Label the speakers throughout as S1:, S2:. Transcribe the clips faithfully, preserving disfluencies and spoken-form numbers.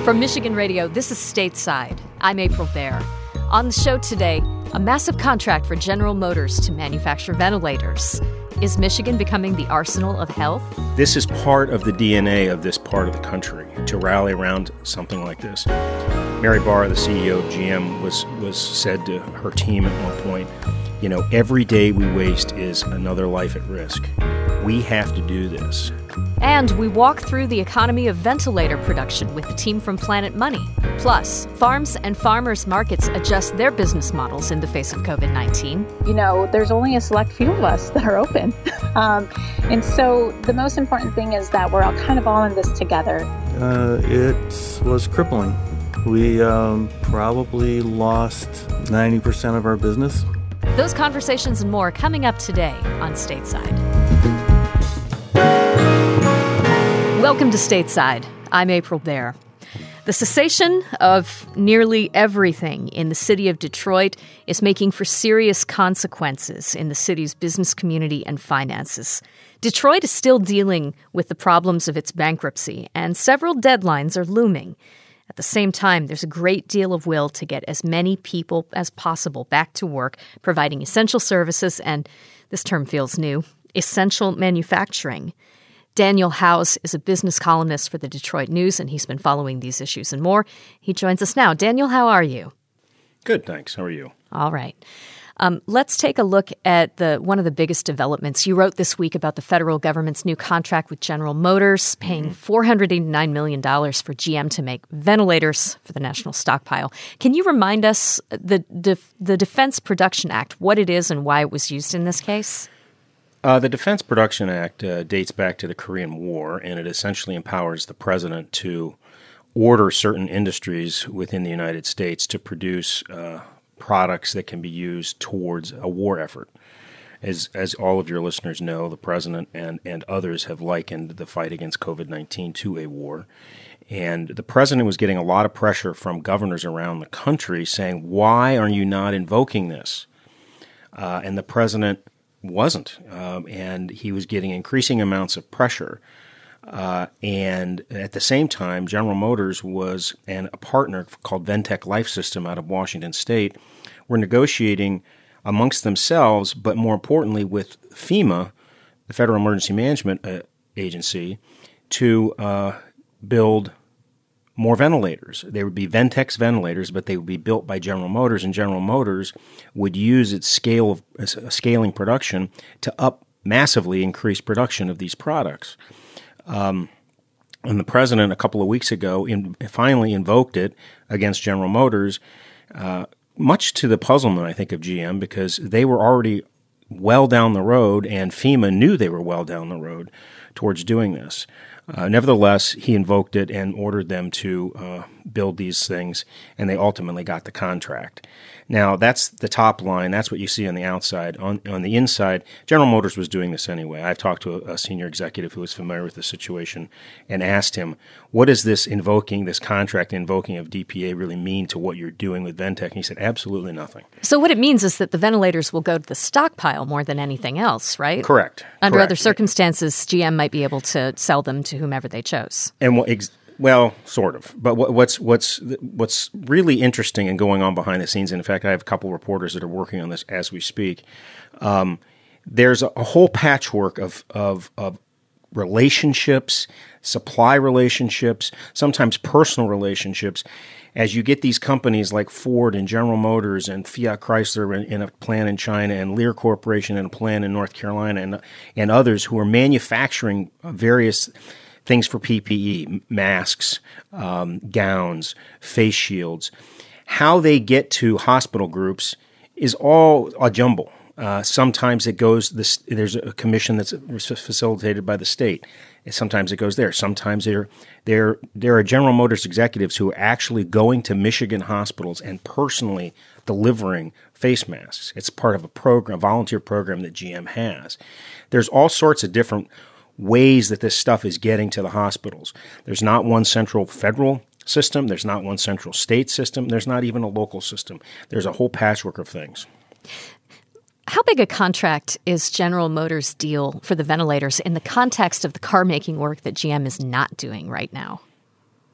S1: From Michigan Radio, this is Stateside. I'm April Baer. On the show today, a massive contract for General Motors to manufacture ventilators. Is Michigan becoming the arsenal of health?
S2: This is part of the D N A of this part of the country, to rally around something like this. Mary Barra, the C E O of G M, was, was said to her team at one point, you know, every day we waste is another life at risk. We have to do this.
S1: And we walk through the economy of ventilator production with the team from Planet Money. Plus, farms and farmers markets adjust their business models in the face of covid nineteen.
S3: You know, there's only a select few of us that are open. um, and so the most important thing is that we're all kind of all in this together.
S4: Uh, it was crippling. We um, probably lost ninety percent of our business.
S1: Those conversations and more coming up today on Stateside. Welcome to Stateside. I'm April Baer. The cessation of nearly everything in the city of Detroit is making for serious consequences in the city's business community and finances. Detroit is still dealing with the problems of its bankruptcy, and several deadlines are looming. At the same time, there's a great deal of will to get as many people as possible back to work, providing essential services and, this term feels new, essential manufacturing. Daniel Howes is a business columnist for the Detroit News, and he's been following these issues and more. He joins us now. Daniel, how are you?
S2: Good, thanks. How are you?
S1: All right. Um, let's take a look at the one of the biggest developments. You wrote this week about the federal government's new contract with General Motors, paying four hundred eighty-nine million dollars for G M to make ventilators for the national stockpile. Can you remind us the the, the Defense Production Act, what it is and why it was used in this case?
S2: Uh, the Defense Production Act uh, dates back to the Korean War, and it essentially empowers the president to order certain industries within the United States to produce uh, products that can be used towards a war effort. As as all of your listeners know, the president and, and others have likened the fight against covid nineteen to a war. And the president was getting a lot of pressure from governors around the country saying, why are you not invoking this? Uh, and the president wasn't, um, and he was getting increasing amounts of pressure. Uh, and at the same time, General Motors was and a partner called Ventec Life System out of Washington State were negotiating amongst themselves, but more importantly with FEMA, the Federal Emergency Management uh, Agency, to uh, build more ventilators. They would be Ventec's ventilators, but they would be built by General Motors, and General Motors would use its scale of uh, scaling production to up massively increase production of these products. Um, and the president a couple of weeks ago in, finally invoked it against General Motors, uh, much to the puzzlement, I think, of G M, because they were already well down the road, and FEMA knew they were well down the road towards doing this. Uh, nevertheless, he invoked it and ordered them to uh, build these things, and they ultimately got the contract. Now, that's the top line. That's what you see on the outside. On on the inside, General Motors was doing this anyway. I've talked to a, a senior executive who was familiar with the situation and asked him, what does this invoking, this contract invoking of D P A really mean to what you're doing with Ventec? And he said, absolutely nothing.
S1: So what it means is that the ventilators will go to the stockpile more than anything else, right?
S2: Correct.
S1: Under
S2: Correct.
S1: other circumstances, G M might be able to sell them to whomever they chose.
S2: And what ex- Well, sort of. But what, what's what's what's really interesting and going on behind the scenes, and in fact, I have a couple of reporters that are working on this as we speak. Um, there's a, a whole patchwork of, of of relationships, supply relationships, sometimes personal relationships. As you get these companies like Ford and General Motors and Fiat Chrysler in, in a plant in China and Lear Corporation in a plant in North Carolina and and others who are manufacturing various things for P P E, masks, um, gowns, face shields. How they get to hospital groups is all a jumble. Uh, sometimes it goes, this, there's a commission that's facilitated by the state. Sometimes it goes there. Sometimes there, there, there are General Motors executives who are actually going to Michigan hospitals and personally delivering face masks. It's part of a program, a volunteer program that G M has. There's all sorts of different ways that this stuff is getting to the hospitals. There's not one central federal system. There's not one central state system. There's not even a local system. There's a whole patchwork of things.
S1: How big a contract is General Motors' deal for the ventilators in the context of the car-making work that G M is not doing right now?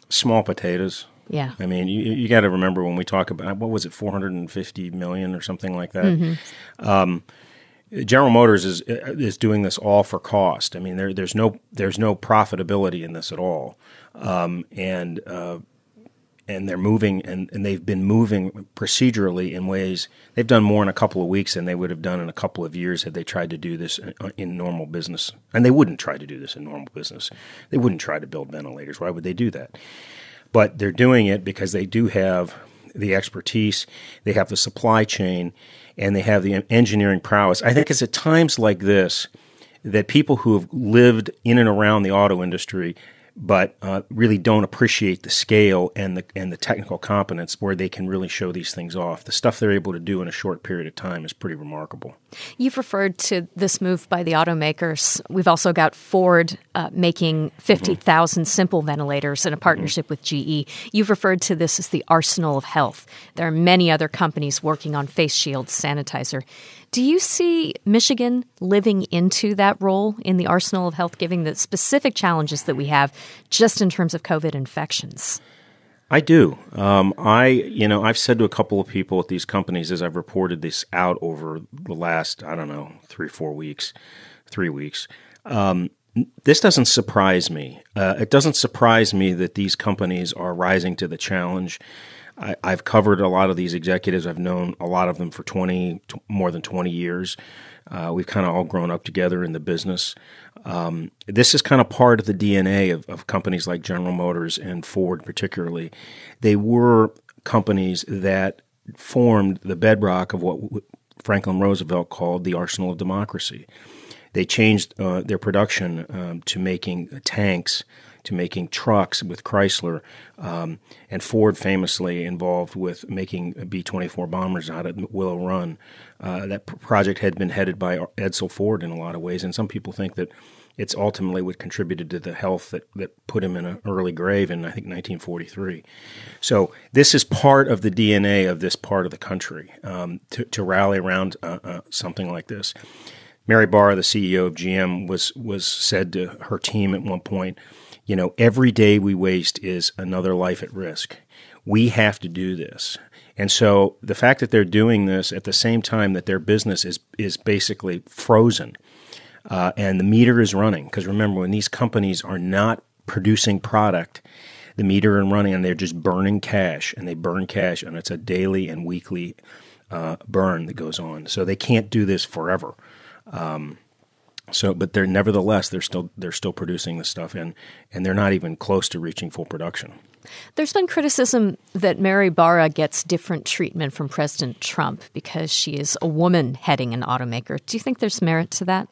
S2: small potatoes.
S1: Yeah.
S2: I mean, you, you got to remember when we talk about, what was it, four hundred fifty million or something like that?
S1: Mm-hmm.
S2: Um, General Motors is is doing this all for cost. I mean, there, there's no there's no profitability in this at all, um, and uh, and they're moving and, and they've been moving procedurally in ways they've done more in a couple of weeks than they would have done in a couple of years had they tried to do this in, in normal business. And they wouldn't try to do this in normal business. They wouldn't try to build ventilators. Why would they do that? But they're doing it because they do have the expertise, they have the supply chain, and they have the engineering prowess. I think it's at times like this that people who have lived in and around the auto industry but uh, really don't appreciate the scale and the and the technical competence where they can really show these things off. The stuff they're able to do in a short period of time is pretty remarkable.
S1: You've referred to this move by the automakers. We've also got Ford uh, making fifty thousand mm-hmm. simple ventilators in a partnership mm-hmm. with G E. You've referred to this as the arsenal of health. There are many other companies working on face shields, sanitizer. Do you see Michigan living into that role in the arsenal of health, given the specific challenges that we have just in terms of COVID infections?
S2: I do. Um, I, you know, I've said to a couple of people at these companies as I've reported this out over the last, I don't know, three, four weeks, three weeks. Um, this doesn't surprise me. Uh, it doesn't surprise me that these companies are rising to the challenge. I, I've covered a lot of these executives. I've known a lot of them for twenty, t- more than twenty years. Uh, we've kind of all grown up together in the business. Um, this is kind of part of the D N A of, of companies like General Motors and Ford particularly. They were companies that formed the bedrock of what Franklin Roosevelt called the arsenal of democracy. They changed uh, their production um, to making tanks, to making trucks with Chrysler, um, and Ford famously involved with making B twenty-four bombers out at Willow Run. Uh, that p- project had been headed by Edsel Ford in a lot of ways, and some people think that it's ultimately what contributed to the health that, that put him in an early grave in, I think, nineteen forty-three. So this is part of the D N A of this part of the country, um, to, to rally around uh, uh, something like this. Mary Barra, the C E O of G M, was was said to her team at one point, you know, every day we waste is another life at risk. We have to do this. And so the fact that they're doing this at the same time that their business is is basically frozen uh, and the meter is running, because remember, when these companies are not producing product, the meter is running and they're just burning cash, and they burn cash, and it's a daily and weekly uh, burn that goes on. So they can't do this forever. Um, so, but they're nevertheless they're still they're still producing this stuff, and and they're not even close to reaching full production.
S1: There's been criticism that Mary Barra gets different treatment from President Trump because she is a woman heading an automaker. Do you think there's merit to that?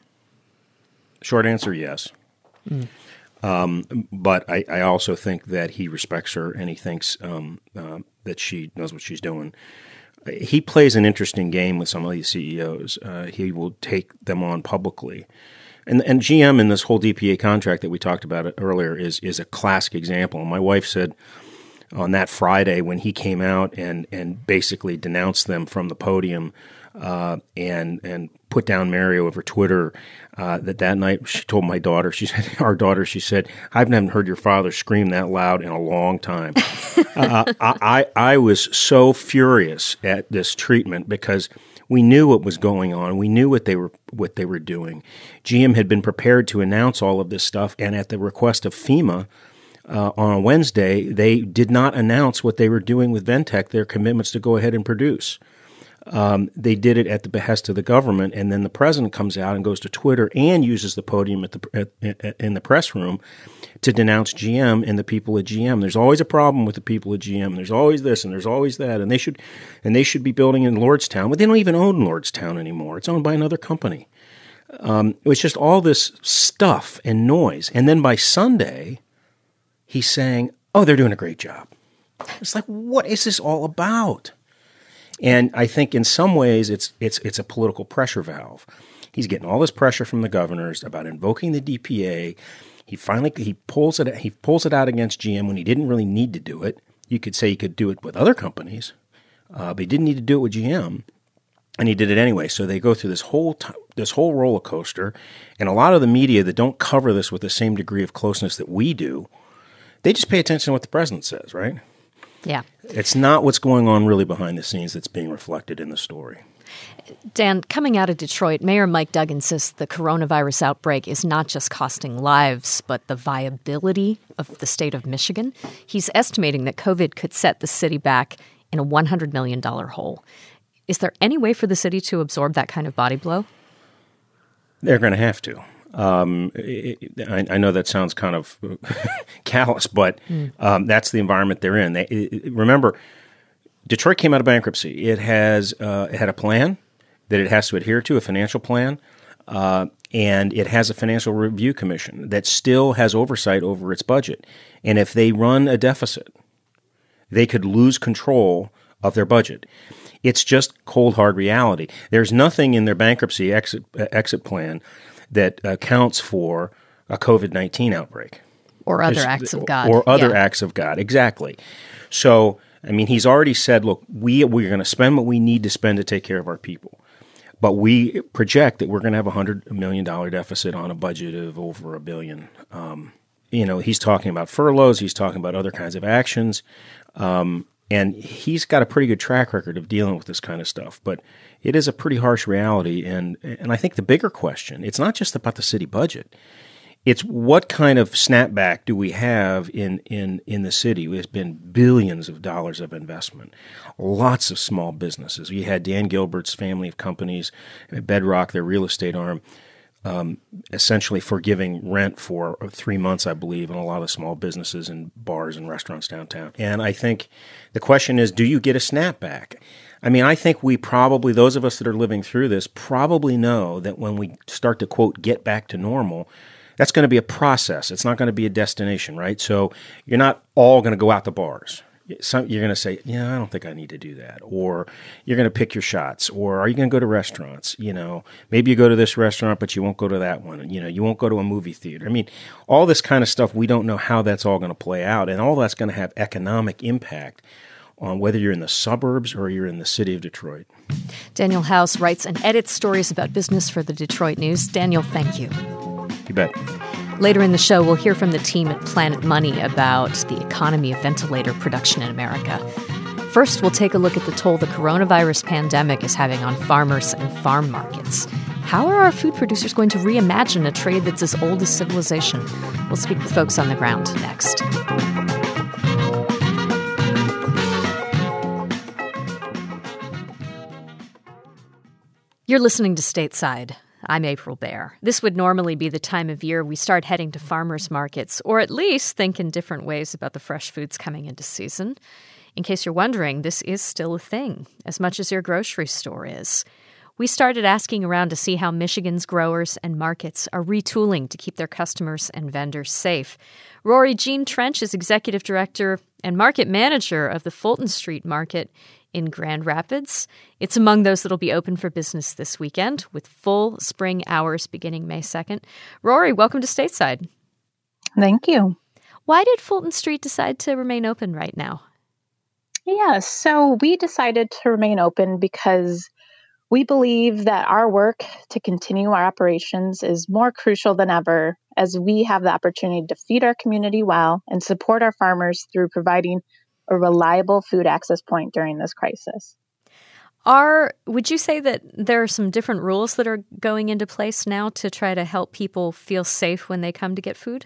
S2: Short answer, yes. Mm. Um, but I, I also think that he respects her, and he thinks um, uh, that she knows what she's doing. He plays an interesting game with some of these C E Os. Uh, he will take them on publicly. And and G M in this whole D P A contract that we talked about earlier is is a classic example. My wife said on that Friday when he came out and, and basically denounced them from the podium uh, and and put down Mary over Twitter, uh, that that night she told my daughter, she said, our daughter, she said, I haven't heard your father scream that loud in a long time. uh, I, I I was so furious at this treatment because we knew what was going on. We knew what they were what they were doing. G M had been prepared to announce all of this stuff, and at the request of FEMA uh, on Wednesday, they did not announce what they were doing with Ventec, their commitments to go ahead and produce. Um, they did it at the behest of the government, and then the president comes out and goes to Twitter and uses the podium at the at, at, in the press room to denounce G M and the people at G M. There's always a problem with the people at G M. There's always this and there's always that, and they should and they should be building in Lordstown, but they don't even own Lordstown anymore. It's owned by another company. Um, it was just all this stuff and noise, and then by Sunday, he's saying, "Oh, they're doing a great job." It's like, what is this all about? And I think in some ways it's it's it's a political pressure valve. He's getting all this pressure from the governors about invoking the D P A. He finally he pulls it he pulls it out against G M when he didn't really need to do it. You could say he could do it with other companies, uh, but he didn't need to do it with G M, and he did it anyway. So they go through this whole t- this whole roller coaster, and a lot of the media that don't cover this with the same degree of closeness that we do, they just pay attention to what the president says, right?
S1: Yeah.
S2: It's not what's going on really behind the scenes that's being reflected in the story.
S1: Dan, coming out of Detroit, Mayor Mike Duggan says the coronavirus outbreak is not just costing lives, but the viability of the state of Michigan. He's estimating that COVID could set the city back in a one hundred million dollars hole. Is there any way for the city to absorb that kind of body blow?
S2: They're going to have to. Um, it, I, I know that sounds kind of callous, but mm. um, that's the environment they're in. They, it, remember, Detroit came out of bankruptcy. It has uh, it had a plan that it has to adhere to, a financial plan, uh, and it has a financial review commission that still has oversight over its budget. And if they run a deficit, they could lose control of their budget. It's just cold, hard reality. There's nothing in their bankruptcy exit, uh, exit plan that accounts for a COVID nineteen outbreak.
S1: Or other
S2: There's,
S1: acts of God.
S2: Or other
S1: yeah.
S2: acts of God, exactly. So, I mean, he's already said, look, we, we're going to spend what we need to spend to take care of our people. But we project that we're going to have a one hundred million dollars deficit on a budget of over a billion. Um, you know, he's talking about furloughs. He's talking about other kinds of actions. Um, and he's got a pretty good track record of dealing with this kind of stuff. But it is a pretty harsh reality. And, and I think the bigger question, it's not just about the city budget. It's what kind of snapback do we have in, in, in the city? There's been billions of dollars of investment, lots of small businesses. We had Dan Gilbert's family of companies, Bedrock, their real estate arm, um, essentially forgiving rent for three months, I believe, in a lot of small businesses and bars and restaurants downtown. And I think the question is, do you get a snapback? I mean, I think we probably, those of us that are living through this, probably know that when we start to, quote, get back to normal, that's going to be a process. It's not going to be a destination, right? So you're not all going to go out to bars. Some, you're going to say, yeah, I don't think I need to do that. Or you're going to pick your shots. Or are you going to go to restaurants? You know, maybe you go to this restaurant, but you won't go to that one. You know, you won't go to a movie theater. I mean, all this kind of stuff, we don't know how that's all going to play out. And all that's going to have economic impact on whether you're in the suburbs or you're in the city of Detroit.
S1: Daniel House writes and edits stories about business for the Detroit News. Daniel, thank you.
S2: You bet.
S1: Later in the show, we'll hear from the team at Planet Money about the economy of ventilator production in America. First, we'll take a look at the toll the coronavirus pandemic is having on farmers and farm markets. How are our food producers going to reimagine a trade that's as old as civilization? We'll speak with folks on the ground next. You're listening to Stateside. I'm April Baer. This would normally be the time of year we start heading to farmers markets, or at least think in different ways about the fresh foods coming into season. In case you're wondering, this is still a thing, as much as your grocery store is. We started asking around to see how Michigan's growers and markets are retooling to keep their customers and vendors safe. Rory Jean Trench is executive director and market manager of the Fulton Street Market in Grand Rapids. It's among those that'll be open for business this weekend, with full spring hours beginning May second. Rory, welcome to Stateside.
S3: Thank you.
S1: Why did Fulton Street decide to remain open right now?
S3: Yeah, so we decided to remain open because we believe that our work to continue our operations is more crucial than ever, as we have the opportunity to feed our community well and support our farmers through providing a reliable food access point during this crisis.
S1: Are would you say that there are some different rules that are going into place now to try to help people feel safe when they come to get food?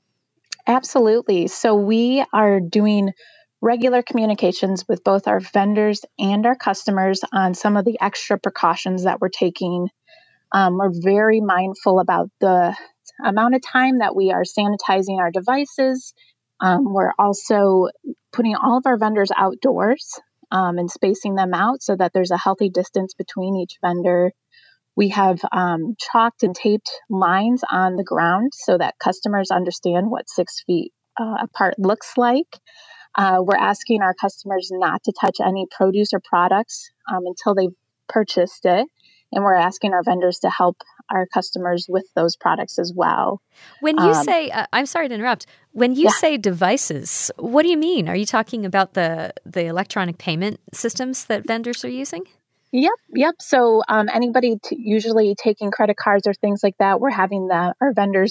S3: Absolutely. So we are doing regular communications with both our vendors and our customers on some of the extra precautions that we're taking. Um, we're very mindful about the amount of time that we are sanitizing our devices. Um, we're also putting all of our vendors outdoors um, and spacing them out so that there's a healthy distance between each vendor. We have um, chalked and taped lines on the ground so that customers understand what six feet uh, apart looks like. Uh, we're asking our customers not to touch any produce or products um, until they've purchased it. And we're asking our vendors to help our customers with those products as well.
S1: When you
S3: um,
S1: say, uh, I'm sorry to interrupt, when you
S3: yeah.
S1: say devices, what do you mean? Are you talking about the, the electronic payment systems that vendors are using?
S3: Yep, yep. So um, anybody t- usually taking credit cards or things like that, we're having the, our vendors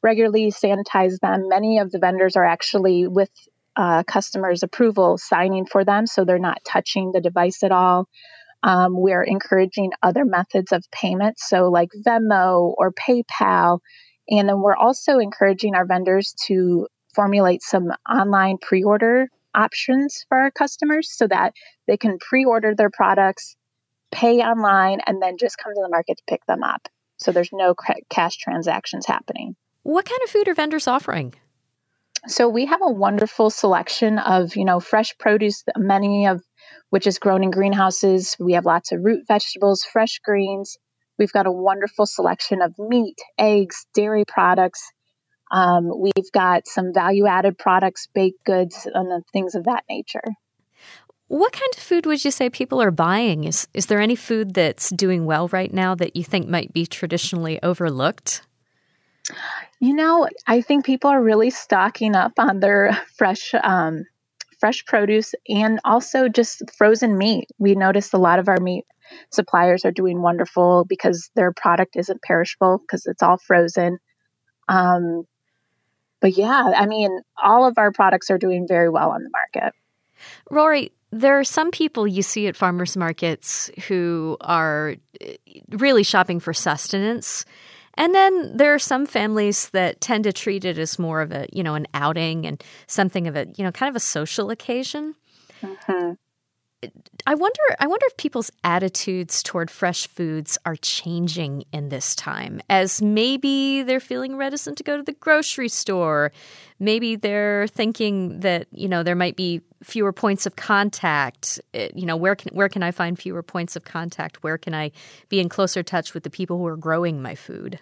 S3: regularly sanitize them. Many of the vendors are actually with uh, customers' approval signing for them, so they're not touching the device at all. Um, we're encouraging other methods of payment, so like Venmo or PayPal. And then we're also encouraging our vendors to formulate some online pre-order options for our customers so that they can pre-order their products, pay online, and then just come to the market to pick them up. So there's no cash transactions happening.
S1: What kind of food are vendors offering?
S3: So we have a wonderful selection of, you know, fresh produce, many of which is grown in greenhouses. We have lots of root vegetables, fresh greens. We've got a wonderful selection of meat, eggs, dairy products. Um, we've got some value-added products, baked goods, and things of that nature.
S1: What kind of food would you say people are buying? Is is there any food that's doing well right now that you think might be traditionally overlooked?
S3: You know, I think people are really stocking up on their fresh um, fresh produce and also just frozen meat. We noticed a lot of our meat suppliers are doing wonderful because their product isn't perishable because it's all frozen. Um, but yeah, I mean, all of our products are doing very well on the market.
S1: Rory, there are some people you see at farmers markets who are really shopping for sustenance. And then there are some families that tend to treat it as more of a, you know, an outing and something of a, you know, kind of a social occasion.
S3: Mm-hmm.
S1: I wonder I wonder if people's attitudes toward fresh foods are changing in this time, as maybe they're feeling reticent to go to the grocery store. Maybe they're thinking that, you know, there might be fewer points of contact. You know, where can where can I find fewer points of contact? Where can I be in closer touch with the people who are growing my food?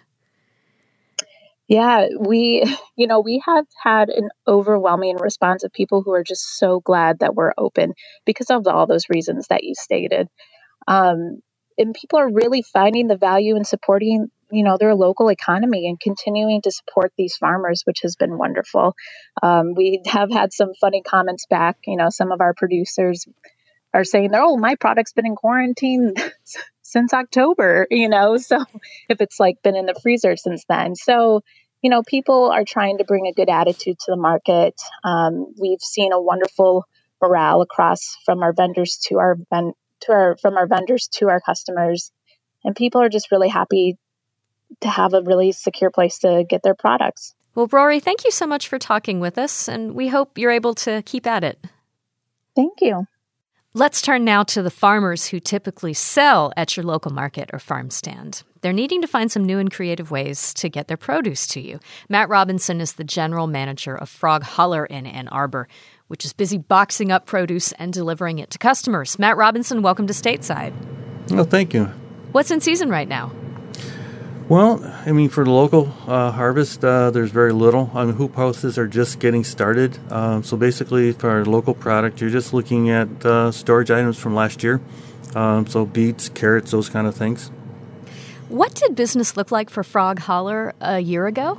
S3: Yeah, we, you know, we have had an overwhelming response of people who are just so glad that we're open because of all those reasons that you stated. Um, and people are really finding the value in supporting, you know, their local economy and continuing to support these farmers, which has been wonderful. Um, we have had some funny comments back. You know, some of our producers are saying, oh, my product's been in quarantine since October, you know, so if it's like been in the freezer since then. So, you know, people are trying to bring a good attitude to the market. Um, we've seen a wonderful morale across from our vendors to our, ven- to our, from our vendors to our customers. And people are just really happy to have a really secure place to get their products.
S1: Well, Rory, thank you so much for talking with us, and we hope you're able to keep at it.
S3: Thank you.
S1: Let's turn now to the farmers who typically sell at your local market or farm stand. They're needing to find some new and creative ways to get their produce to you. Matt Robinson is the general manager of Frog Holler in Ann Arbor, which is busy boxing up produce and delivering it to customers. Matt Robinson, welcome to Stateside.
S4: Oh, thank you.
S1: What's in season right now?
S4: Well, I mean, for the local uh, harvest, uh, there's very little. I mean, hoop houses are just getting started. Um, so basically, for our local product, you're just looking at uh, storage items from last year. Um, so beets, carrots, those kind of things.
S1: What did business look like for Frog Holler a year ago?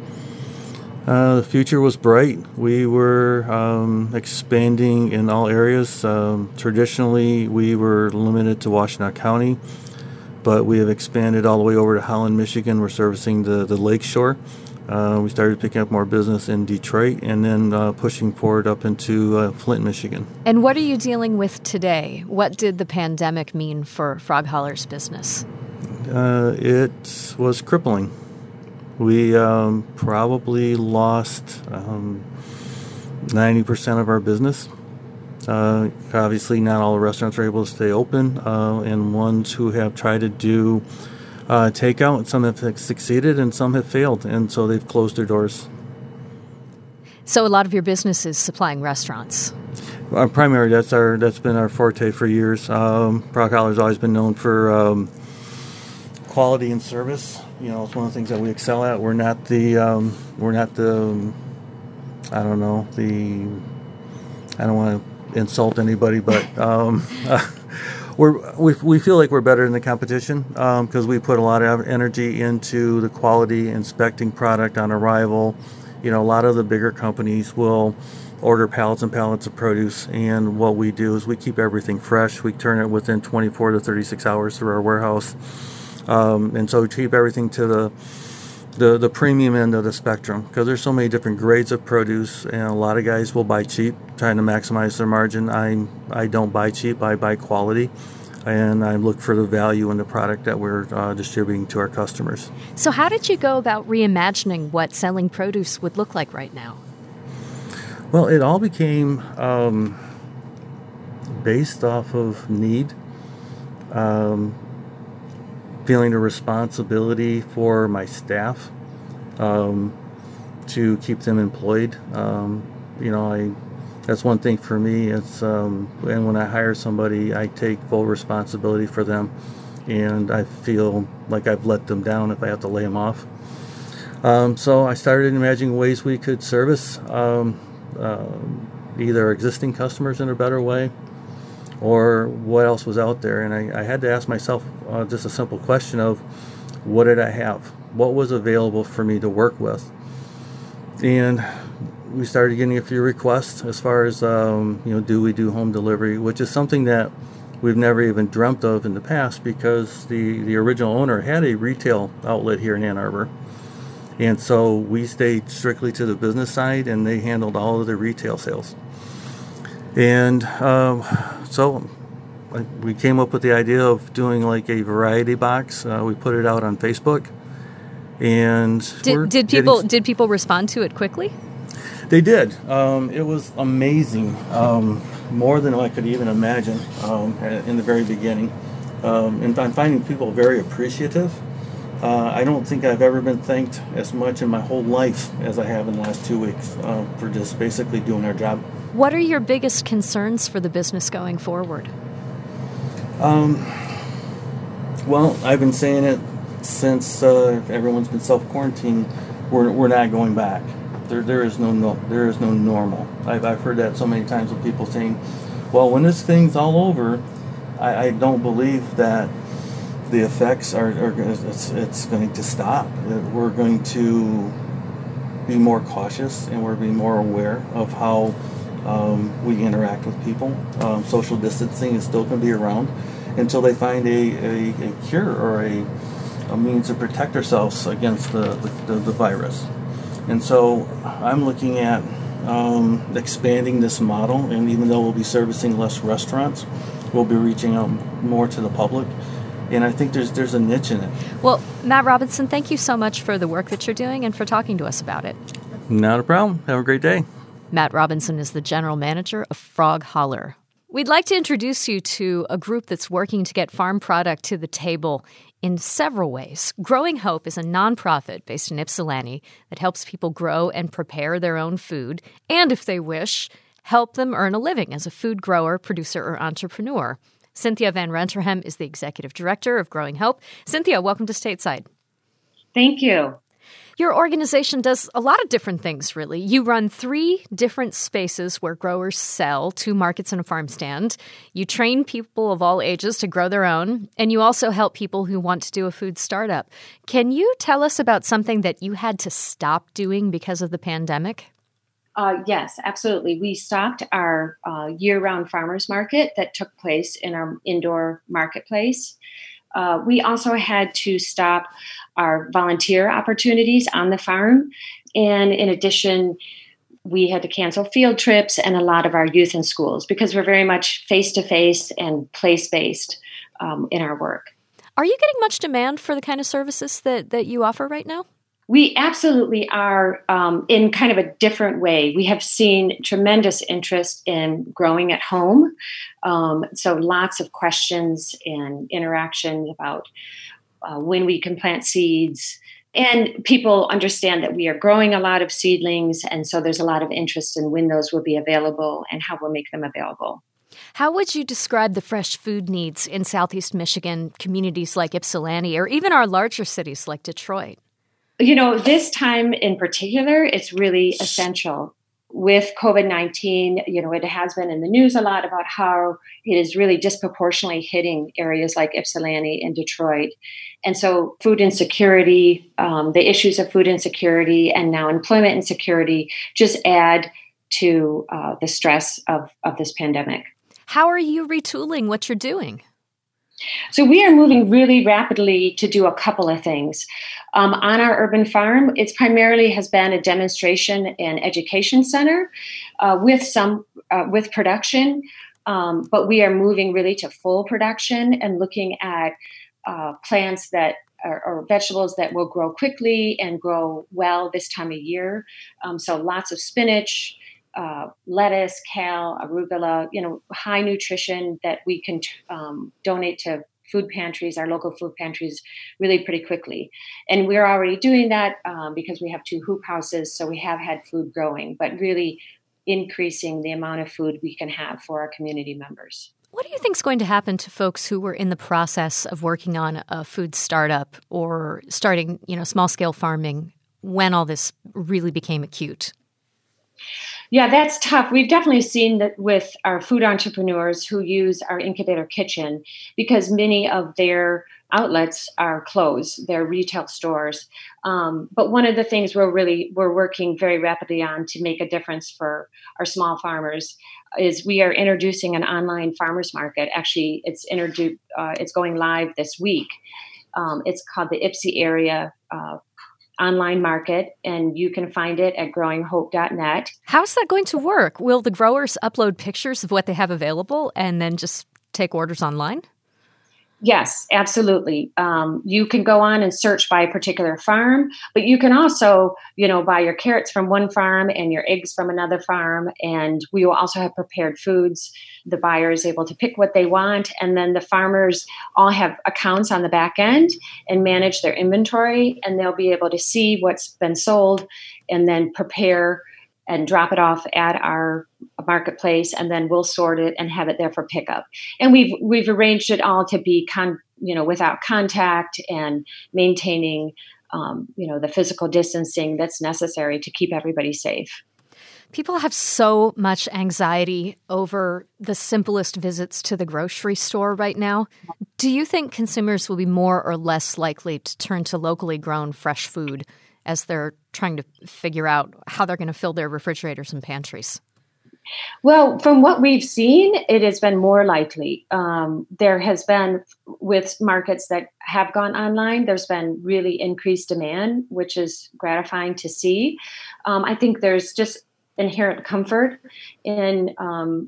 S4: Uh, the future was bright. We were um, expanding in all areas. Um, traditionally, we were limited to Washtenaw County, but we have expanded all the way over to Holland, Michigan. We're servicing the, the lake shore. Uh, we started picking up more business in Detroit and then uh, pushing forward up into uh, Flint, Michigan.
S1: And what are you dealing with today? What did the pandemic mean for Frog Holler's business?
S4: Uh, it was crippling. We um, probably lost um, ninety percent of our business. Uh, obviously, not all the restaurants are able to stay open, uh, and ones who have tried to do uh, takeout, some have succeeded and some have failed, and so they've closed their doors.
S1: So a lot of your business is supplying restaurants.
S4: Our primary, that's our that's been our forte for years. Um, Frog Holler's always been known for um, quality and service. You know, it's one of the things that we excel at. We're not the um, we're not the um, I don't know the I don't want to insult anybody, but um, uh, we're we we feel like we're better than the competition because um, we put a lot of energy into the quality, inspecting product on arrival. You know, a lot of the bigger companies will order pallets and pallets of produce, and what we do is we keep everything fresh. We turn it within twenty-four to thirty-six hours through our warehouse, um, and so we keep everything to the the the premium end of the spectrum, because there's so many different grades of produce, and a lot of guys will buy cheap, trying to maximize their margin. I I don't buy cheap. I buy quality, and I look for the value in the product that we're uh, distributing to our customers.
S1: So how did you go about reimagining what selling produce would look like right now?
S4: Well, it all became um, based off of need, um, feeling the responsibility for my staff, um, to keep them employed. Um, you know, I that's one thing for me. It's um, and when I hire somebody, I take full responsibility for them, and I feel like I've let them down if I have to lay them off. Um, so I started imagining ways we could service um, uh, either existing customers in a better way, or what else was out there. And I, I had to ask myself uh, just a simple question of, what did I have? What was available for me to work with? And we started getting a few requests as far as, um, you know, do we do home delivery, which is something that we've never even dreamt of in the past, because the, the original owner had a retail outlet here in Ann Arbor. And so we stayed strictly to the business side, and they handled all of the retail sales. And um, so we came up with the idea of doing like a variety box. Uh, we put it out on Facebook, and
S1: did, did people getting... did people respond to it quickly?
S4: They did. Um, it was amazing, um, more than I could even imagine um, in the very beginning. Um, and I'm finding people very appreciative. Uh, I don't think I've ever been thanked as much in my whole life as I have in the last two weeks uh, for just basically doing our job.
S1: What are your biggest concerns for the business going forward?
S4: Um, well, I've been saying it since uh, everyone's been self-quarantining. We're we're not going back. There there is no, no there is no normal. I've I've heard that so many times with people saying, "Well, when this thing's all over, I, I don't believe that the effects are, are it's, it's going to stop. We're going to be more cautious, and we're being more aware of how um, we interact with people. Um, social distancing is still going to be around until they find a, a, a cure or a, a means to protect ourselves against the, the, the virus. And so I'm looking at um, expanding this model, and even though we'll be servicing less restaurants, we'll be reaching out more to the public. And I think there's there's a niche in it.
S1: Well, Matt Robinson, thank you so much for the work that you're doing and for talking to us about it.
S4: Not a problem. Have a great day.
S1: Matt Robinson is the general manager of Frog Holler. We'd like to introduce you to a group that's working to get farm product to the table in several ways. Growing Hope is a nonprofit based in Ypsilanti that helps people grow and prepare their own food, and if they wish, help them earn a living as a food grower, producer, or entrepreneur. Cynthia Van Renterhem is the executive director of Growing Hope. Cynthia, welcome to Stateside.
S5: Thank you.
S1: Your organization does a lot of different things, really. You run three different spaces where growers sell, two markets and a farm stand. You train people of all ages to grow their own, and you also help people who want to do a food startup. Can you tell us about something that you had to stop doing because of the pandemic?
S5: Uh, yes, absolutely. We stopped our uh, year-round farmers market that took place in our indoor marketplace. Uh, we also had to stop our volunteer opportunities on the farm. And in addition, we had to cancel field trips and a lot of our youth in schools because we're very much face-to-face and place-based um, in our work.
S1: Are you getting much demand for the kind of services that, that you offer right now?
S5: We absolutely are um, in kind of a different way. We have seen tremendous interest in growing at home. Um, so lots of questions and interactions about uh, when we can plant seeds. And people understand that we are growing a lot of seedlings. And so there's a lot of interest in when those will be available and how we'll make them available.
S1: How would you describe the fresh food needs in Southeast Michigan, communities like Ypsilanti, or even our larger cities like Detroit?
S5: You know, this time in particular, it's really essential. With covid nineteen, you know, it has been in the news a lot about how it is really disproportionately hitting areas like Ypsilanti and Detroit. And so food insecurity, um, the issues of food insecurity and now employment insecurity just add to uh, the stress of, of this pandemic.
S1: How are you retooling what you're doing?
S5: So we are moving really rapidly to do a couple of things. Um, on our urban farm, it's primarily has been a demonstration and education center uh, with some uh, with production, um, but we are moving really to full production and looking at uh, plants that are, or vegetables that will grow quickly and grow well this time of year. Um, so lots of spinach, Uh, lettuce, kale, arugula, you know, high nutrition that we can um, donate to food pantries, our local food pantries, really pretty quickly. And we're already doing that um, because we have two hoop houses, so we have had food growing, but really increasing the amount of food we can have for our community members.
S1: What do you think is going to happen to folks who were in the process of working on a food startup or starting, you know, small-scale farming when all this really became acute?
S5: Yeah, that's tough. We've definitely seen that with our food entrepreneurs who use our incubator kitchen because many of their outlets are closed, their retail stores. Um, but one of the things we're really we're working very rapidly on to make a difference for our small farmers is we are introducing an online farmers market. Actually, it's introduced. Uh, it's going live this week. Um, it's called the Ypsi Area Uh, online market, and you can find it at growing hope dot net.
S1: How's that going to work? Will the growers upload pictures of what they have available and then just take orders online?
S5: Yes, absolutely. Um, you can go on and search by a particular farm, but you can also, you know, buy your carrots from one farm and your eggs from another farm. And we will also have prepared foods. The buyer is able to pick what they want. And then the farmers all have accounts on the back end and manage their inventory. And they'll be able to see what's been sold and then prepare and drop it off at our marketplace, and then we'll sort it and have it there for pickup. And we've we've arranged it all to be con, you know, without contact and maintaining, um, you know, the physical distancing that's necessary to keep everybody safe.
S1: People have so much anxiety over the simplest visits to the grocery store right now. Do you think consumers will be more or less likely to turn to locally grown fresh food as they're trying to figure out how they're going to fill their refrigerators and pantries?
S5: Well, from what we've seen, it has been more likely. Um, there has been, with markets that have gone online, there's been really increased demand, which is gratifying to see. Um, I think there's just inherent comfort in um,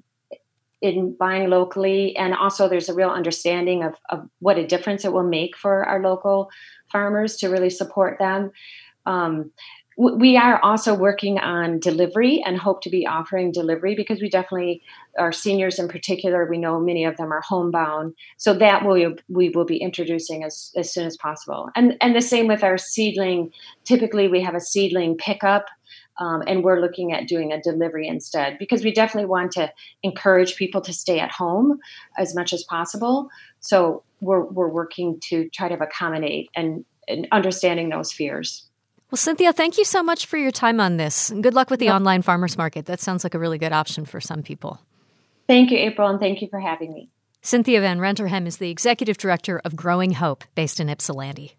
S5: in buying locally, and also there's a real understanding of, of what a difference it will make for our local farmers to really support them. Um, We are also working on delivery and hope to be offering delivery because we definitely, our seniors in particular, we know many of them are homebound. So that we, we will be introducing as, as soon as possible. And, and the same with our seedling. Typically, we have a seedling pickup, um, and we're looking at doing a delivery instead because we definitely want to encourage people to stay at home as much as possible. So we're, we're working to try to accommodate and, and understanding those fears.
S1: Well, Cynthia, thank you so much for your time on this. And good luck with the yep. online farmers market. That sounds like a really good option for some people.
S5: Thank you, April, and thank you for having me.
S1: Cynthia Van Renterhem is the executive director of Growing Hope, based in Ypsilanti.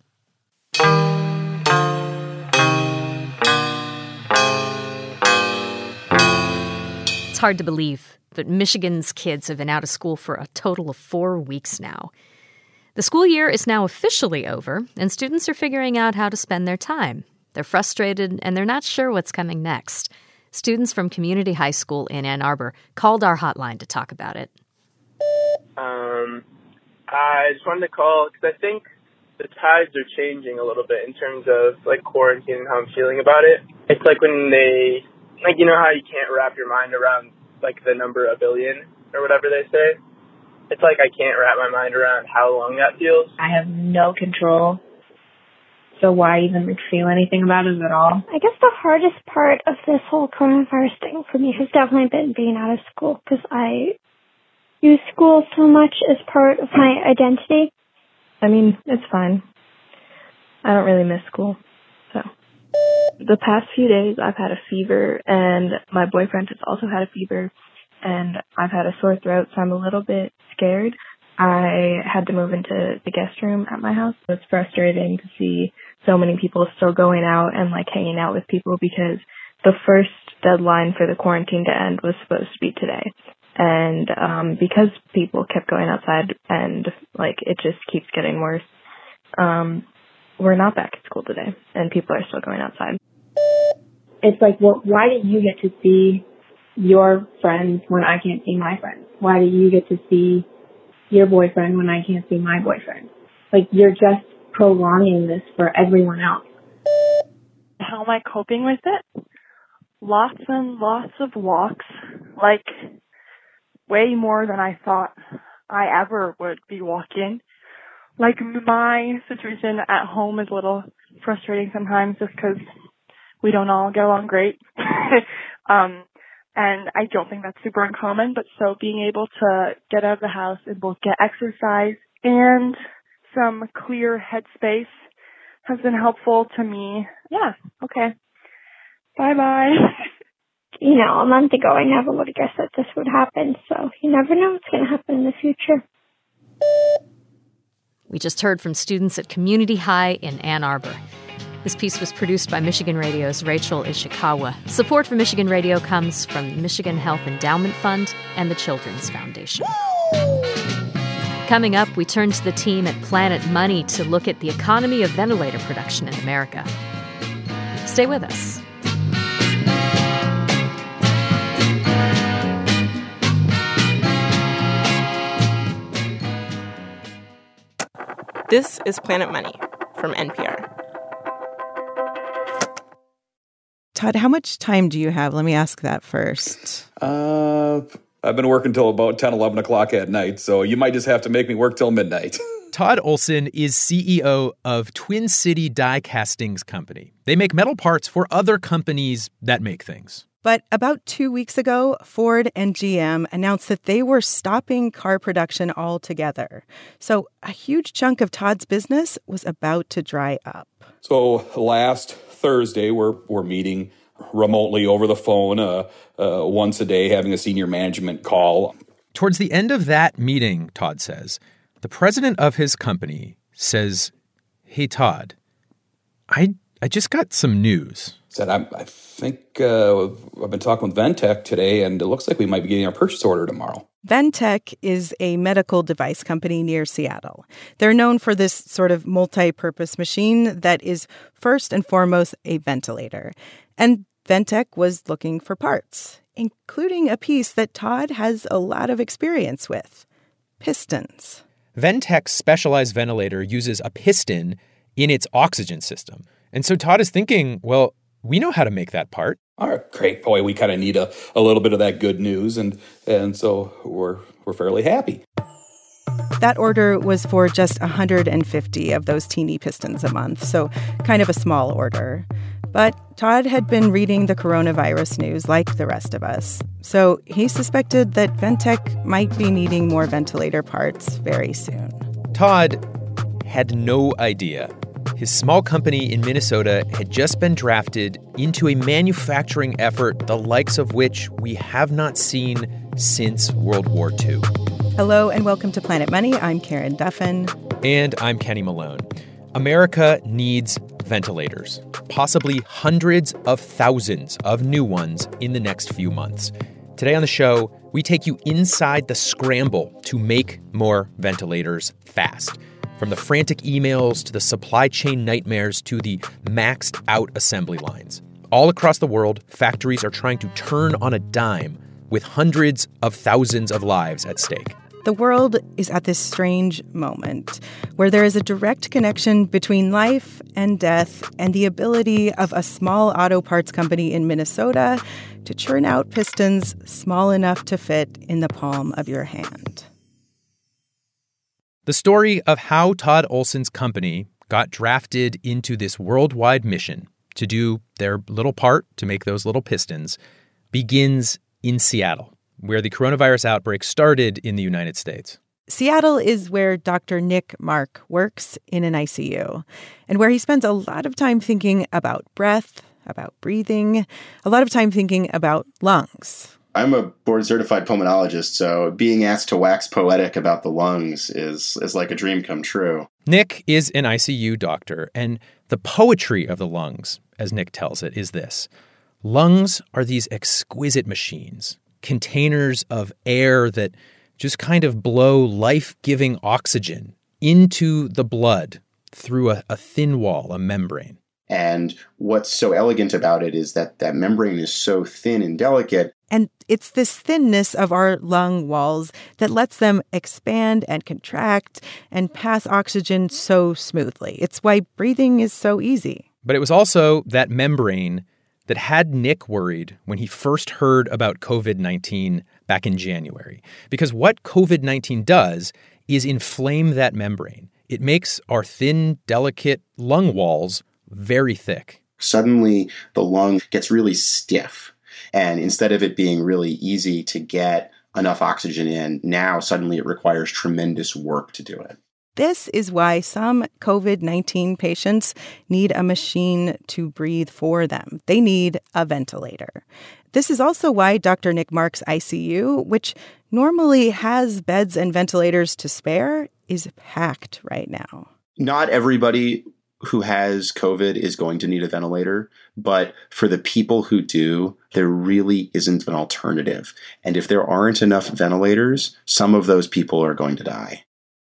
S1: It's hard to believe, but Michigan's kids have been out of school for a total of four weeks now. The school year is now officially over, and students are figuring out how to spend their time. They're frustrated, and they're not sure what's coming next. Students from Community High School in Ann Arbor called our hotline to talk about it.
S6: Um, I just wanted to call because I think the tides are changing a little bit in terms of, like, quarantine and how I'm feeling about it. It's like when they, like, you know how you can't wrap your mind around, like, the number a billion or whatever they say? It's like I can't wrap my mind around how long that feels.
S7: I have no control. So why even feel anything about it at all?
S8: I guess the hardest part of this whole coronavirus thing for me has definitely been being out of school because I use school so much as part of my identity.
S7: I mean, it's fine. I don't really miss school. So the past few days I've had a fever and my boyfriend has also had a fever and I've had a sore throat, so I'm a little bit scared. I had to move into the guest room at my house. It's frustrating to see so many people still going out and, like, hanging out with people because the first deadline for the quarantine to end was supposed to be today. And um, because people kept going outside and, like, it just keeps getting worse, um, we're not back at school today, and people are still going outside.
S9: It's like, well, why do you get to see your friends when I can't see my friends? Why do you get to see your boyfriend when I can't see my boyfriend? Like, you're just prolonging this for everyone else.
S10: How am I coping with it? Lots and lots of walks, like way more than I thought I ever would be walking. Like, my situation at home is a little frustrating sometimes just because we don't all get along great. um, and I don't think that's super uncommon, but so being able to get out of the house and both get exercise and some clear headspace has been helpful to me. Yeah, okay. Bye-bye.
S8: You know, a month ago, I never would have guessed that this would happen, so you never know what's going to happen in the future.
S1: We just heard from students at Community High in Ann Arbor. This piece was produced by Michigan Radio's Rachel Ishikawa. Support for Michigan Radio comes from the Michigan Health Endowment Fund and the Children's Foundation. Coming up, we turn to the team at Planet Money to look at the economy of ventilator production in America. Stay with us.
S11: This is Planet Money from N P R.
S12: Todd, how much time do you have? Let me ask that first.
S13: Uh, I've been working till about ten, eleven o'clock at night, so you might just have to make me work till midnight.
S14: Todd Olson is C E O of Twin City Die Castings Company. They make metal parts for other companies that make things.
S12: But about two weeks ago, Ford and G M announced that they were stopping car production altogether. So a huge chunk of Todd's business was about to dry up.
S13: So last Thursday, we're we're meeting remotely over the phone uh, uh, once a day, having a senior management call.
S14: Towards the end of that meeting, Todd says, the president of his company says, "Hey, Todd, I I just got some news."
S13: Said, I, I think uh, I've been talking with Ventec today, and it looks like we might be getting our purchase order tomorrow.
S12: Ventec is a medical device company near Seattle. They're known for this sort of multi-purpose machine that is first and foremost a ventilator. And Ventec was looking for parts, including a piece that Todd has a lot of experience with: pistons.
S14: Ventec's specialized ventilator uses a piston in its oxygen system. And so Todd is thinking, well, we know how to make that part.
S13: All right, great. Boy, we kind of need a, a little bit of that good news, and and so we're we're fairly happy.
S12: That order was for just one hundred fifty of those teeny pistons a month, so kind of a small order. But Todd had been reading the coronavirus news like the rest of us, so he suspected that Ventec might be needing more ventilator parts very soon.
S14: Todd had no idea. His small company in Minnesota had just been drafted into a manufacturing effort the likes of which we have not seen since World War Two.
S12: Hello and welcome to Planet Money. I'm Karen Duffin.
S14: And I'm Kenny Malone. America needs ventilators, possibly hundreds of thousands of new ones in the next few months. Today on the show, we take you inside the scramble to make more ventilators fast. From the frantic emails to the supply chain nightmares to the maxed out assembly lines. All across the world, factories are trying to turn on a dime with hundreds of thousands of lives at stake.
S12: The world is at this strange moment where there is a direct connection between life and death and the ability of a small auto parts company in Minnesota to churn out pistons small enough to fit in the palm of your hand.
S14: The story of how Todd Olson's company got drafted into this worldwide mission to do their little part to make those little pistons begins in Seattle, where the coronavirus outbreak started in the United States.
S12: Seattle is where Doctor Nick Mark works in an I C U, and where he spends a lot of time thinking about breath, about breathing, a lot of time thinking about lungs.
S15: I'm a board-certified pulmonologist, so being asked to wax poetic about the lungs is is like a dream come true.
S14: Nick is an I C U doctor, and the poetry of the lungs, as Nick tells it, is this. Lungs are these exquisite machines, containers of air that just kind of blow life-giving oxygen into the blood through a, a thin wall, a membrane.
S15: And what's so elegant about it is that that membrane is so thin and delicate.
S12: And it's this thinness of our lung walls that lets them expand and contract and pass oxygen so smoothly. It's why breathing is so easy.
S14: But it was also that membrane that had Nick worried when he first heard about covid nineteen back in January. Because what covid nineteen does is inflame that membrane. It makes our thin, delicate lung walls very thick.
S15: Suddenly, the lung gets really stiff. And instead of it being really easy to get enough oxygen in, now suddenly it requires tremendous work to do it.
S12: This is why some covid nineteen patients need a machine to breathe for them. They need a ventilator. This is also why Doctor Nick Mark's I C U, which normally has beds and ventilators to spare, is packed right now.
S15: Not everybody who has COVID is going to need a ventilator, but for the people who do, there really isn't an alternative. And if there aren't enough ventilators, some of those people are going to die.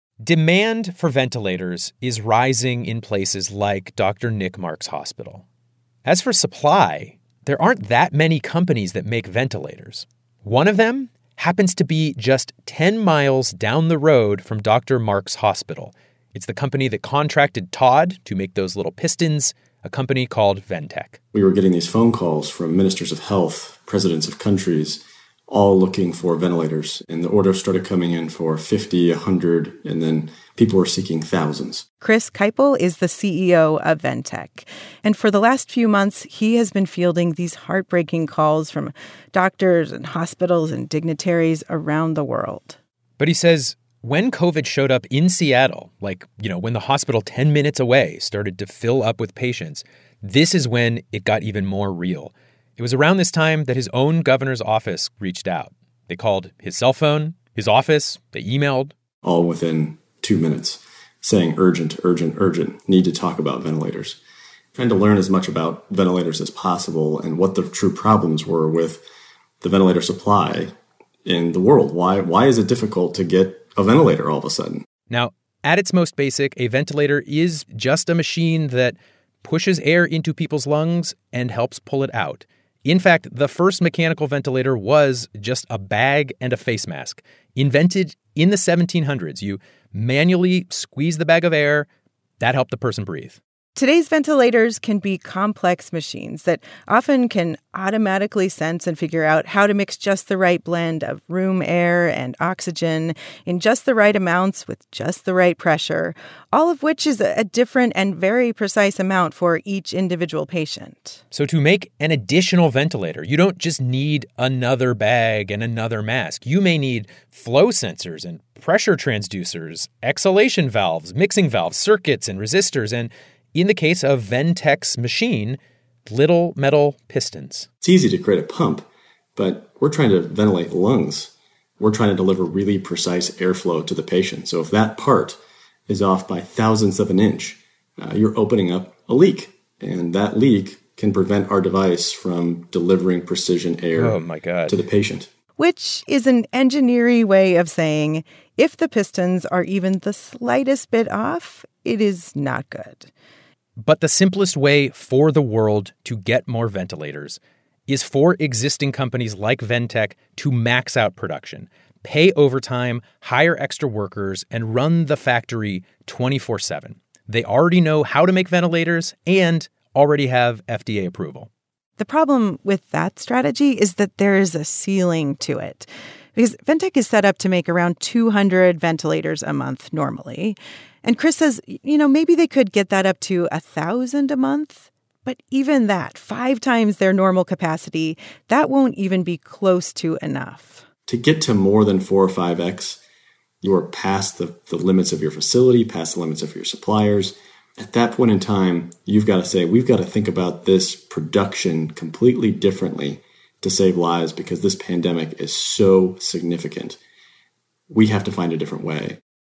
S14: Demand for ventilators is rising in places like Doctor Nick Mark's hospital. As for supply, there aren't that many companies that make ventilators. One of them happens to be just ten miles down the road from Doctor Mark's hospital. It's the company that contracted Todd to make those little pistons, a company called Ventec.
S16: We were getting these phone calls from ministers of health, presidents of countries, all looking for ventilators. And the orders started coming in for fifty, one hundred, and then people were seeking thousands.
S12: Chris Keipel is the C E O of Ventec. And for the last few months, he has been fielding these heartbreaking calls from doctors and hospitals and dignitaries around the world.
S14: But he says when COVID showed up in Seattle, like, you know, when the hospital ten minutes away started to fill up with patients, this is when it got even more real. It was around this time that his own governor's office reached out. They called his cell phone, his office, they emailed.
S16: All within two minutes, saying urgent, urgent, urgent, need to talk about ventilators. Trying to learn as much about ventilators as possible and what the true problems were with the ventilator supply in the world. Why, why is it difficult to get a ventilator all of a sudden?
S14: Now, at its most basic, a ventilator is just a machine that pushes air into people's lungs and helps pull it out. In fact, the first mechanical ventilator was just a bag and a face mask. Invented in the seventeen hundreds, you manually squeeze the bag of air. That helped the person breathe.
S12: Today's ventilators can be complex machines that often can automatically sense and figure out how to mix just the right blend of room air and oxygen in just the right amounts with just the right pressure, all of which is a different and very precise amount for each individual patient.
S14: So to make an additional ventilator, you don't just need another bag and another mask. You may need flow sensors and pressure transducers, exhalation valves, mixing valves, circuits, and resistors, and in the case of Ventec's machine, little metal pistons.
S16: It's easy to create a pump, but we're trying to ventilate lungs. We're trying to deliver really precise airflow to the patient. So if that part is off by thousandths of an inch, uh, you're opening up a leak. And that leak can prevent our device from delivering precision air
S14: oh my God.
S16: to the patient.
S12: Which is an engineering way of saying if the pistons are even the slightest bit off, it is not good.
S14: But the simplest way for the world to get more ventilators is for existing companies like Ventec to max out production, pay overtime, hire extra workers, and run the factory twenty-four seven. They already know how to make ventilators and already have F D A approval.
S12: The problem with that strategy is that there is a ceiling to it. Because Ventec is set up to make around two hundred ventilators a month normally. And Chris says, you know, maybe they could get that up to one thousand a month. But even that, five times their normal capacity, that won't even be close to enough.
S16: To get to more than four or five X, you are past the, the limits of your facility, past the limits of your suppliers. At that point in time, you've got to say, we've got to think about this production completely differently to save lives because this pandemic is so significant. We have to find a different way.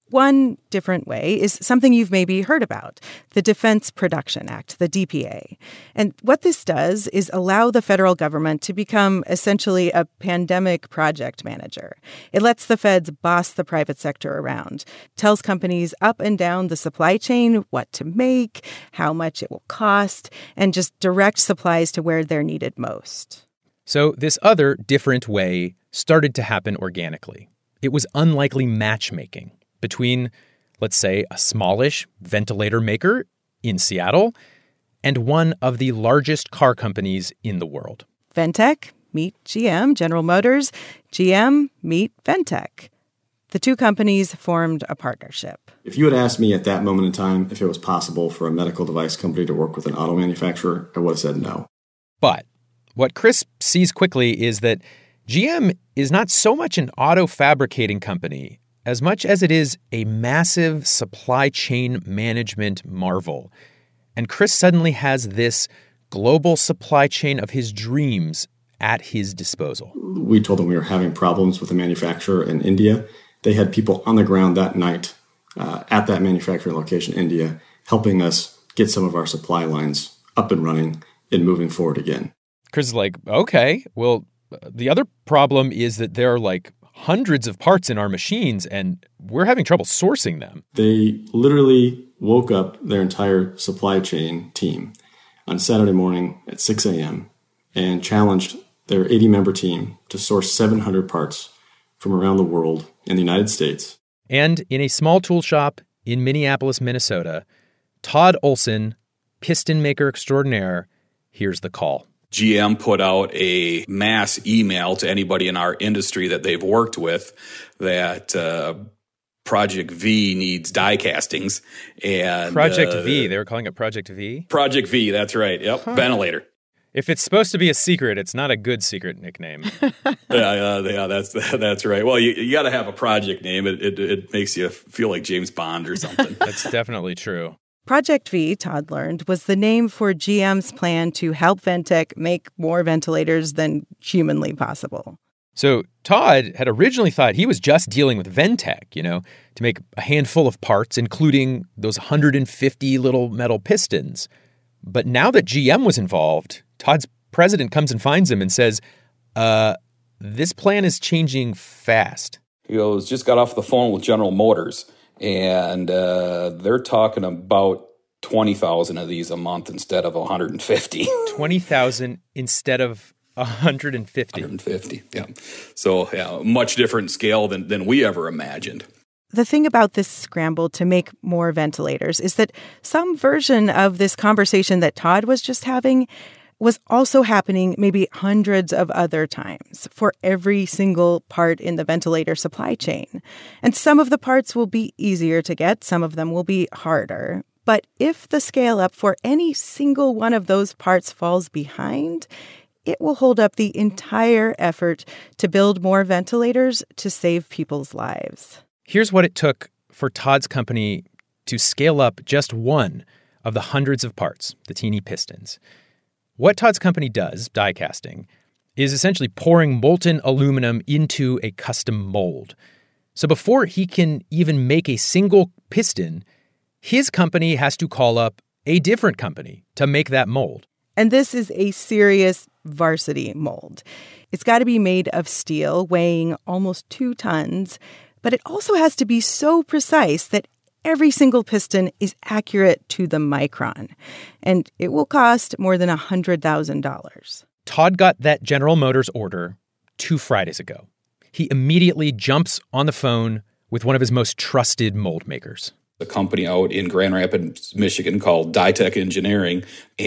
S12: One different way is something you've maybe heard about, the Defense Production Act, the D P A. And what this does is allow the federal government to become essentially a pandemic project manager. It lets the feds boss the private sector around, tells companies up and down the supply chain what to make, how much it will cost, and just direct supplies to where they're needed most.
S14: So this other different way started to happen organically. It was unlikely matchmaking between, let's say, a smallish ventilator maker in Seattle and one of the largest car companies in the world.
S12: Ventec, meet G M, General Motors. G M, meet Ventec. The two companies formed a partnership.
S16: If you had asked me at that moment in time if it was possible for a medical device company to work with an auto manufacturer, I would have said no.
S14: But what Chris sees quickly is that G M is not so much an auto fabricating company as much as it is a massive supply chain management marvel. And Chris suddenly has this global supply chain of his dreams at his disposal.
S16: We told them we were having problems with a manufacturer in India. They had people on the ground that night uh, at that manufacturing location in India helping us get some of our supply lines up and running and moving forward again.
S14: Chris is like, okay, well, the other problem is that there are like hundreds of parts in our machines, and we're having trouble sourcing them.
S16: They literally woke up their entire supply chain team on Saturday morning at six a.m. and challenged their eighty-member team to source seven hundred parts from around the world in the United States.
S14: And in a small tool shop in Minneapolis, Minnesota, Todd Olson, piston maker extraordinaire, hears the call.
S13: G M put out a mass email to anybody in our industry that they've worked with that uh, Project V needs die castings. And
S14: Project
S13: uh,
S14: V, they were calling it Project V?
S13: Project V, that's right. Yep, huh. Ventilator.
S14: If it's supposed to be a secret, it's not a good secret nickname.
S13: yeah, uh, yeah, that's that's right. Well, you, you got to have a project name. It, it it makes you feel like James Bond or something.
S14: That's definitely true.
S12: Project V, Todd learned, was the name for G M's plan to help Ventec make more ventilators than humanly possible.
S14: So Todd had originally thought he was just dealing with Ventec, you know, to make a handful of parts, including those one hundred fifty little metal pistons. But now that G M was involved, Todd's president comes and finds him and says, uh, this plan is changing fast.
S13: He goes, just got off the phone with General Motors. And uh, they're talking about twenty thousand of these a month instead of one hundred fifty.
S14: twenty thousand instead of one hundred fifty.
S13: one hundred fifty, yeah. So, yeah, much different scale than, than we ever imagined.
S12: The thing about this scramble to make more ventilators is that some version of this conversation that Todd was just having was also happening maybe hundreds of other times for every single part in the ventilator supply chain. And some of the parts will be easier to get, some of them will be harder. But if the scale up for any single one of those parts falls behind, it will hold up the entire effort to build more ventilators to save people's lives.
S14: Here's what it took for Todd's company to scale up just one of the hundreds of parts, the teeny pistons. What Todd's company does, die casting, is essentially pouring molten aluminum into a custom mold. So before he can even make a single piston, his company has to call up a different company to make that mold.
S12: And this is a serious varsity mold. It's got to be made of steel, weighing almost two tons, but it also has to be so precise that every single piston is accurate to the micron, and it will cost more than one hundred thousand dollars.
S14: Todd got that General Motors order two Fridays ago. He immediately jumps on the phone with one of his most trusted mold makers.
S13: A company out in Grand Rapids, Michigan called Dytech Engineering,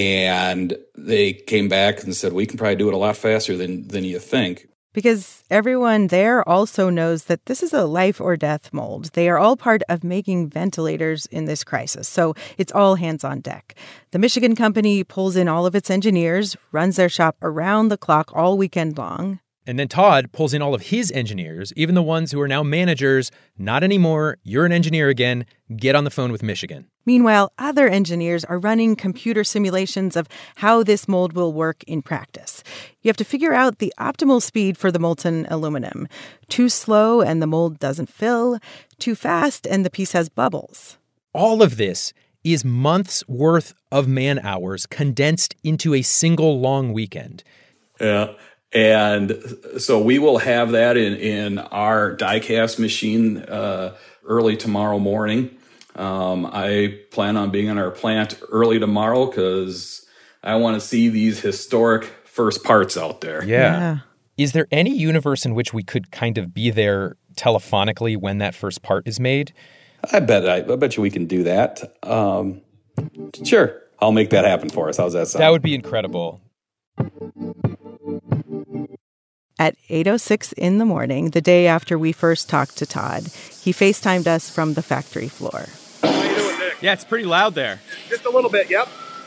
S13: and they came back and said, we can probably do it a lot faster than, than you think.
S12: Because everyone there also knows that this is a life or death mold. They are all part of making ventilators in this crisis, so it's all hands on deck. The Michigan company pulls in all of its engineers, runs their shop around the clock all weekend long.
S14: And then Todd pulls in all of his engineers, even the ones who are now managers. Not anymore. You're an engineer again. Get on the phone with Michigan.
S12: Meanwhile, other engineers are running computer simulations of how this mold will work in practice. You have to figure out the optimal speed for the molten aluminum. Too slow and the mold doesn't fill. Too fast and the piece has bubbles.
S14: All of this is months' worth of man hours condensed into a single long weekend.
S13: Yeah. And so we will have that in, in our die-cast machine uh, early tomorrow morning. Um, I plan on being in our plant early tomorrow because I want to see these historic first parts out there.
S14: Yeah.
S12: Yeah.
S14: Is there any universe in which we could kind of be there telephonically when that first part is made?
S13: I bet I, I bet you we can do that. Um, sure. I'll make that happen for us. How's that sound?
S14: That would be incredible.
S12: At eight oh six in the morning, the day after we first talked to Todd, he FaceTimed us from the factory floor.
S17: How you doing, Nick?
S14: Yeah, it's pretty loud there.
S17: Just a little bit, yep.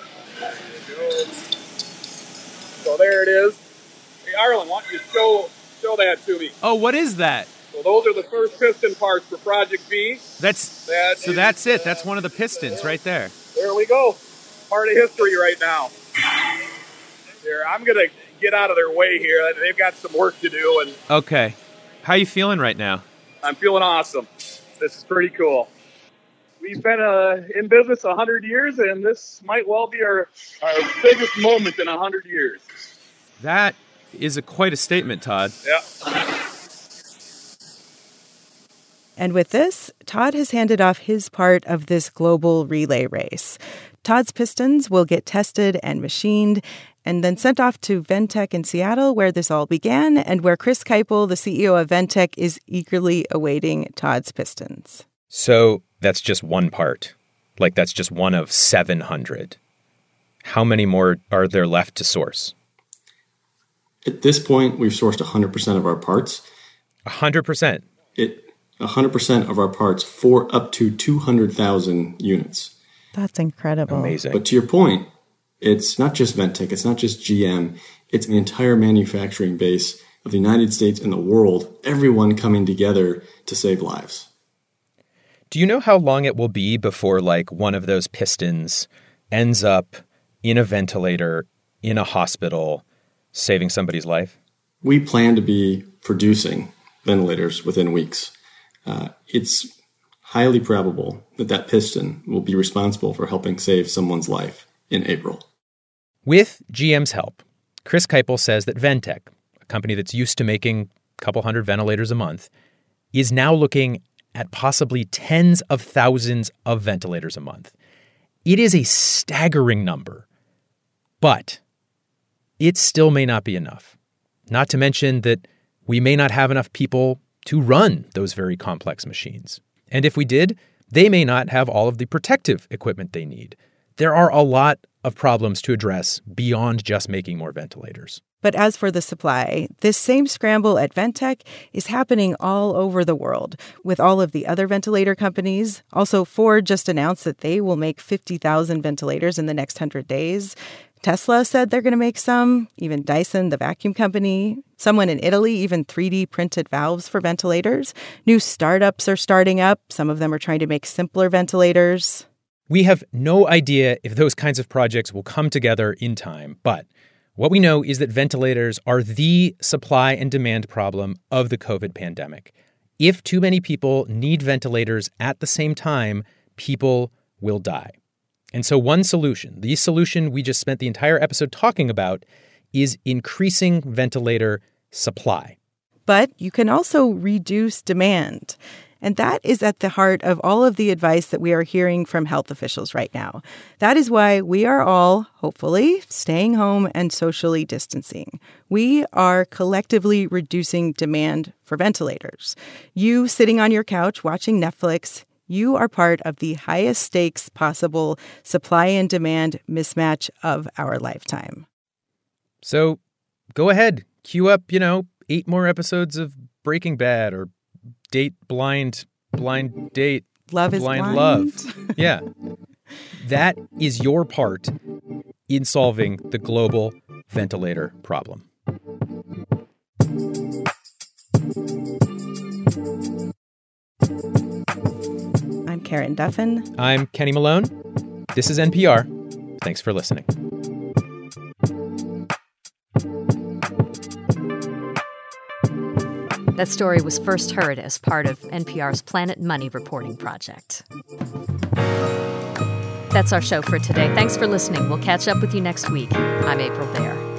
S17: So there it is. Hey, Arlen, why don't you show, show that to me?
S14: Oh, what is that?
S17: So those are the first piston parts for Project V.
S14: That's
S17: That
S14: so
S17: is,
S14: that's it.
S17: uh,
S14: That's one of the pistons right there.
S17: There we go. Part of history right now. Here, I'm going to get out of their way here. They've got some work to do, and
S14: Okay. How you feeling right now?
S17: I'm feeling awesome. This is pretty cool. We've been uh, in business one hundred years, and this might well be our, our biggest moment in one hundred years.
S14: That is a quite a statement, Todd.
S17: Yeah.
S12: And with this, Todd has handed off his part of this global relay race. Todd's pistons will get tested and machined and then sent off to Ventec in Seattle, where this all began, and where Chris Keipel, the C E O of Ventec, is eagerly awaiting Todd's pistons.
S14: So that's just one part. Like that's just one of seven hundred. How many more are there left to source?
S16: At this point, we've sourced one hundred percent of our parts.
S14: one hundred percent?
S16: It one hundred percent of our parts for up to two hundred thousand units.
S12: That's incredible.
S14: Amazing.
S16: But to your point, it's not just Ventec, it's not just G M, it's the entire manufacturing base of the United States and the world, everyone coming together to save lives.
S14: Do you know how long it will be before, like, one of those pistons ends up in a ventilator, in a hospital, saving somebody's life?
S16: We plan to be producing ventilators within weeks. Uh, it's highly probable that that piston will be responsible for helping save someone's life in April.
S14: With G M's help, Chris Keipel says that Ventec, a company that's used to making a couple hundred ventilators a month, is now looking at possibly tens of thousands of ventilators a month. It is a staggering number, but it still may not be enough. Not to mention that we may not have enough people to run those very complex machines. And if we did, they may not have all of the protective equipment they need. There are a lot of problems to address beyond just making more ventilators.
S12: But as for the supply, this same scramble at Ventec is happening all over the world with all of the other ventilator companies. Also, Ford just announced that they will make fifty thousand ventilators in the next one hundred days. Tesla said they're going to make some, even Dyson, the vacuum company. Someone in Italy even three D printed valves for ventilators. New startups are starting up. Some of them are trying to make simpler ventilators.
S14: We have no idea if those kinds of projects will come together in time, but what we know is that ventilators are the supply and demand problem of the COVID pandemic. If too many people need ventilators at the same time, people will die. And so one solution, the solution we just spent the entire episode talking about, is increasing ventilator supply.
S12: But you can also reduce demand. And that is at the heart of all of the advice that we are hearing from health officials right now. That is why we are all, hopefully, staying home and socially distancing. We are collectively reducing demand for ventilators. You sitting on your couch watching Netflix, you are part of the highest stakes possible supply and demand mismatch of our lifetime.
S14: So go ahead, queue up, you know, eight more episodes of Breaking Bad or Date Blind, Blind Date.
S12: Love is
S14: blind.
S12: blind.
S14: Love. Yeah. That is your part in solving the global ventilator problem.
S12: I'm Karen Duffin.
S14: I'm Kenny Malone. This is N P R. Thanks for listening.
S1: That story was first heard as part of N P R's Planet Money reporting project. That's our show for today. Thanks for listening. We'll catch up with you next week. I'm April Baer.